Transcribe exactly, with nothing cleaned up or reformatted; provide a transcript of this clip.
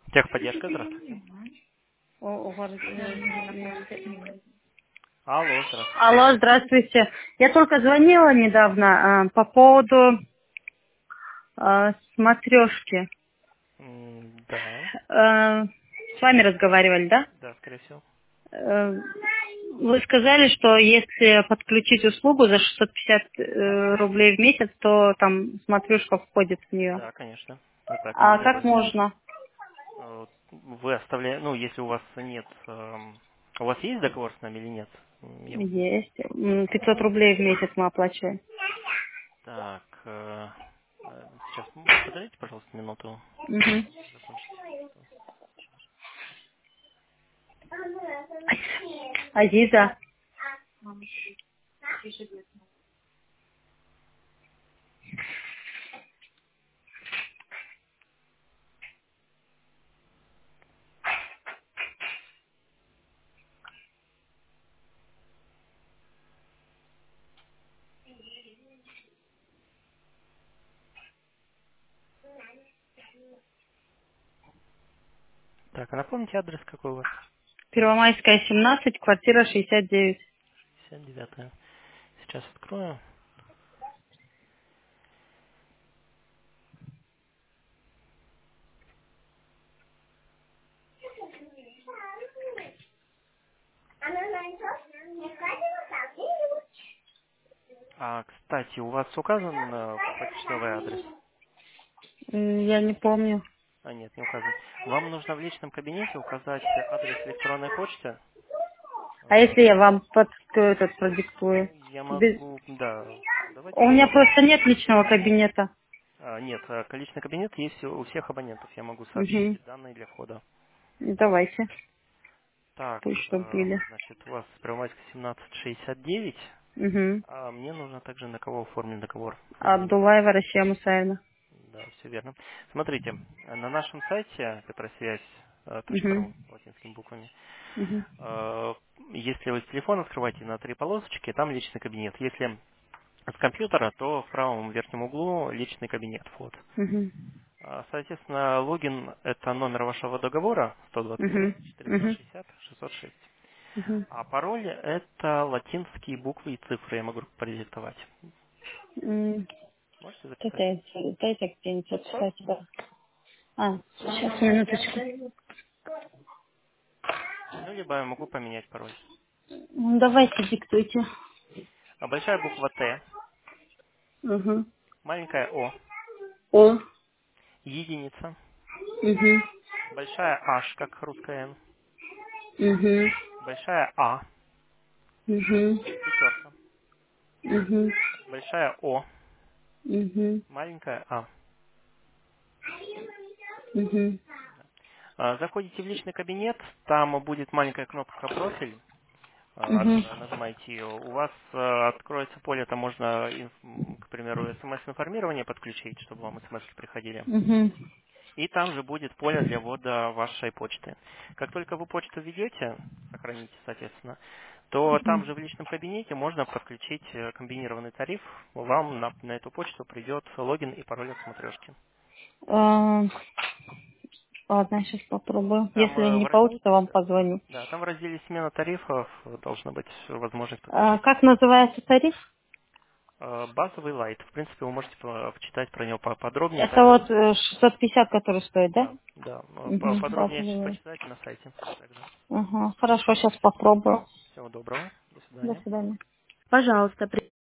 Техподдержка, здравствуйте. О, о, гор- э, Алло, здравствуйте. Алло, здравствуйте. Я только звонила недавно а, по поводу смотрешки. М, Да, С вами разговаривали, да? да, скорее всего. Э, Вы сказали, что если подключить услугу за шестьсот пятьдесят э, рублей в месяц, то там смотрешка входит в нее. Да, конечно. Это А как комбинированный тариф. можно? Э, Вы оставляете, ну, если у вас нет, эм, у вас есть договор с нами или нет? М, Я могу. Есть. М, пятьсот рублей в месяц мы оплачиваем. Так, э, э, сейчас м, подождите, пожалуйста, минуту. Мгм. Закончите. Азиза. Так, а напомните адрес какой у вас? Первомайская, семнадцать, квартира шестьдесят девять. пятьдесят девятая. Сейчас открою. А, кстати, у вас указан э, почтовый адрес? М, Я не помню. А, нет, не указан. Вам нужно в личном кабинете указать адрес электронной почты. А если Э, я вам под этот продиктую? Ну, я Без- могу, да, давайте У меня попробуем. просто нет личного кабинета. А, нет, э, личный кабинет есть у у всех абонентов. Я могу сообщить Угу. данные для входа. Давайте, Так, пусть чтоб э, были. значит, у вас Первомайская семнадцать шестьдесят девять. Угу. А мне нужно также на кого оформлен договор кредитный. Абдулаева Россия Мусаевна. Да, все верно. Смотрите, э, на нашем сайте петросвязь точка ру Угу. латинскими буквами, Угу. э, если вы телефон открываете на три полосочки, там личный кабинет. Если с компьютера, то в правом верхнем углу личный кабинет, вход. Угу. А, Соответственно, логин — это номер вашего договора сто двадцать Угу. семь четыреста Угу. шестьдесят шестьсот шесть. Угу. А пароль — это латинские буквы и цифры. Я могу продиктовать. М, Можете записать? Дайте, дайте где-нибудь записать, да. А, сейчас, минуточку. Ну, либо я могу поменять пароль. Ну, давайте диктуйте. А большая буква Т, Угу. маленькая О, О. единица, Угу. большая H, как русская Н, Угу. большая А, Угу. пятерка, Угу. большая О, Угу. маленькая А. Угу. А, Заходите в личный кабинет, там будет маленькая кнопка «Профиль». А, Угу. ад- Нажимаете ее. У вас а, откроется поле, там можно, инф- м, к примеру, смс-информирование подключить, чтобы вам смс приходили. Угу. И там же будет поле для ввода вашей почты. Как только вы почту введете, сохраните, соответственно, то там же в личном кабинете можно подключить э, комбинированный тариф. Вам на, на эту почту придет логин и пароль от смотрешки. А, ладно, сейчас попробую. Там, Если э, в, не раз- получится, вам позвоню. да, там в разделе «Смена тарифов» должна быть возможность А, подключить. как называется тариф? Э, Базовый лайт. В принципе, вы можете по- почитать про него поподробнее. Это Также, вот э, шестьсот пятьдесят, который стоит, да? да, да, э, по- Угу. подробнее почитайте на сайте. Также. Ага, хорошо, сейчас попробую. Всего доброго. До До свидания. свидания. Пожалуйста,